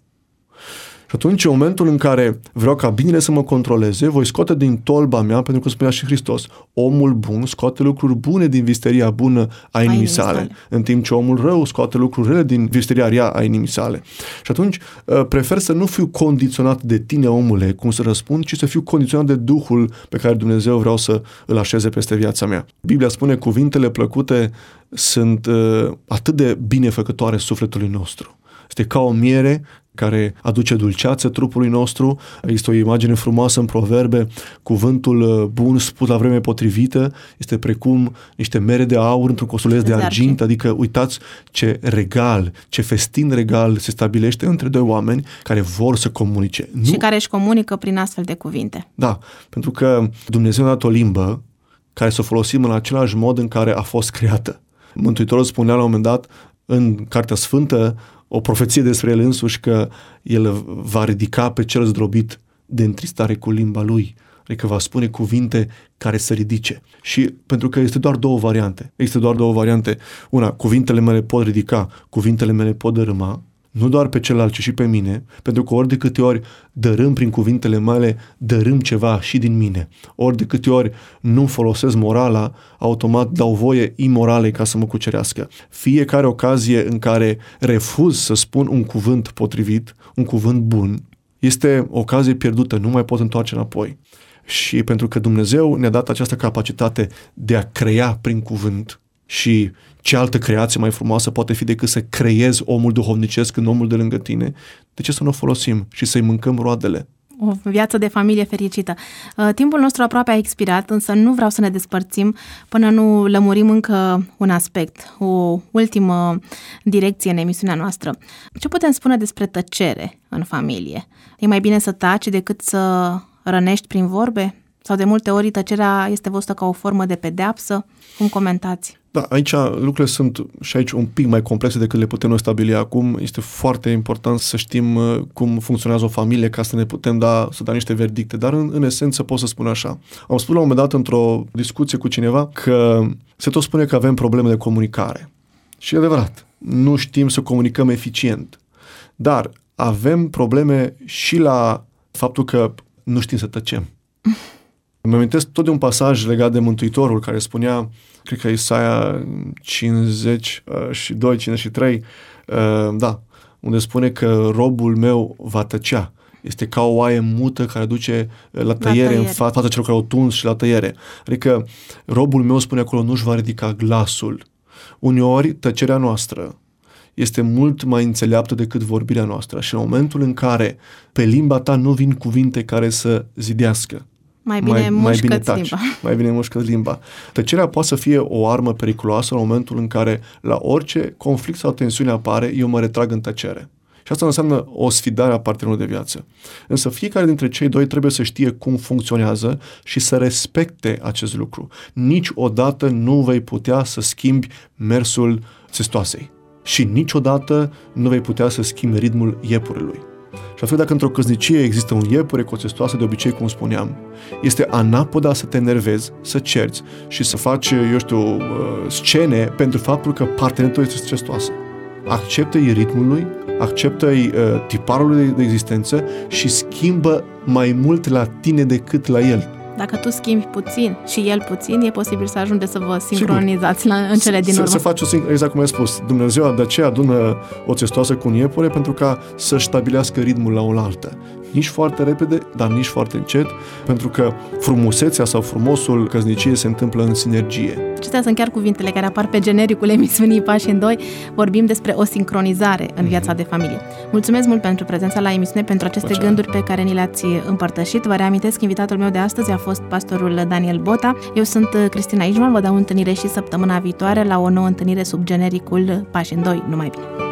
Și atunci, în momentul în care vreau ca binele să mă controleze, voi scoate din tolba mea, pentru că spunea și Hristos, omul bun scoate lucruri bune din visteria bună a inimii sale, în timp ce omul rău scoate lucruri rele din visteria rea a inimii sale. Și atunci, prefer să nu fiu condiționat de tine, omule, cum să răspund, ci să fiu condiționat de Duhul pe care Dumnezeu vreau să îl așeze peste viața mea. Biblia spune, cuvintele plăcute sunt uh, atât de binefăcătoare sufletului nostru. Este ca o miere care aduce dulceață trupului nostru. Este o imagine frumoasă în Proverbe. Cuvântul bun spus la vreme potrivită este precum niște mere de aur într-un costuleț de argint. Adică uitați ce regal, ce festin regal se stabilește între doi oameni care vor să comunice. Și nu... care își comunică prin astfel de cuvinte. Da, pentru că Dumnezeu ne-a dat o limbă care să o folosim în același mod în care a fost creată. Mântuitorul spunea la un moment dat în Cartea Sfântă o profeție despre el însuși că el va ridica pe cel zdrobit de întristare cu limba lui. Adică va spune cuvinte care să ridice. Și pentru că este doar două variante. Există doar două variante. Una, cuvintele mele pot ridica, cuvintele mele pot dărâma. Nu doar pe celălalt, ci și pe mine, pentru că ori de câte ori dărâm prin cuvintele mele, dărâm ceva și din mine. Ori de câte ori nu folosesc morala, automat dau voie imoralei ca să mă cucerească. Fiecare ocazie în care refuz să spun un cuvânt potrivit, un cuvânt bun, este o ocazie pierdută, nu mai pot întoarce înapoi. Și pentru că Dumnezeu ne-a dat această capacitate de a crea prin cuvânt, și ce altă creație mai frumoasă poate fi decât să creezi omul duhovnicesc în omul de lângă tine? De ce să nu o folosim și să-i mâncăm roadele? O viață de familie fericită. Timpul nostru aproape a expirat, însă nu vreau să ne despărțim până nu lămurim încă un aspect, o ultimă direcție în emisiunea noastră. Ce putem spune despre tăcere în familie? E mai bine să taci decât să rănești prin vorbe? Sau de multe ori tăcerea este văzută ca o formă de pedeapsă? Cum comentați? Da, aici lucrurile sunt și aici un pic mai complexe decât le putem noi stabili acum. Este foarte important să știm cum funcționează o familie ca să ne putem da, să dăm niște verdicte. Dar în, în esență pot să spun așa. Am spus la un moment dat într-o discuție cu cineva că se tot spune că avem probleme de comunicare. Și e adevărat. Nu știm să comunicăm eficient. Dar avem probleme și la faptul că nu știm să tăcem. Îmi amintesc tot de un pasaj legat de Mântuitorul care spunea, cred că Isaia cincizeci și doi cincizeci și trei, da, unde spune că robul meu va tăcea. Este ca o oaie mută care duce la tăiere, la tăiere. în fa- fața celor care au tuns și la tăiere. Adică robul meu, spune acolo, nu-și va ridica glasul. Uneori tăcerea noastră este mult mai înțeleaptă decât vorbirea noastră și în momentul în care pe limba ta nu vin cuvinte care să zidească, Mai bine mai, mai bine taci, limba. Mai bine mușcă-ți limba. Tăcerea poate să fie o armă periculoasă în momentul în care la orice conflict sau tensiune apare, eu mă retrag în tăcere. Și asta înseamnă o sfidare a partenerului de viață. Însă fiecare dintre cei doi trebuie să știe cum funcționează și să respecte acest lucru. Niciodată nu vei putea să schimbi mersul țestoasei. Și niciodată nu vei putea să schimbi ritmul iepurului. Și astfel, dacă într-o căsnicie există un iepure coțestoasă, de obicei, cum spuneam, este anapoda să te enervezi, să cerți și să faci, eu știu, scene pentru faptul că partenerul este stresoasă. Acceptă-i ritmul lui, acceptă-i uh, tiparul lui de existență și schimbă mai mult la tine decât la el. Dacă tu schimbi puțin și el puțin, e posibil să ajungeți să vă sincronizați la, în cele din urmă. Să, să faci o sincron... exact cum ai spus. Dumnezeu de aceea adună o țestoasă cu un iepure pentru ca să stabilească ritmul la oaltă. Nici foarte repede, dar nici foarte încet, pentru că frumusețea sau frumosul căsniciei se întâmplă în sinergie. Acestea sunt chiar cuvintele care apar pe genericul emisiunii Pași în doi. Vorbim despre o sincronizare în viața de familie. Mulțumesc mult pentru prezența la emisiune, pentru aceste Plăcere. Gânduri pe care ni le-ați împărtășit. Vă reamintesc, invitatul meu de astăzi a fost pastorul Daniel Bota. Eu sunt Cristina Ișvan, vă dau întâlnire și săptămâna viitoare la o nouă întâlnire sub genericul Pași în doi. Numai bine!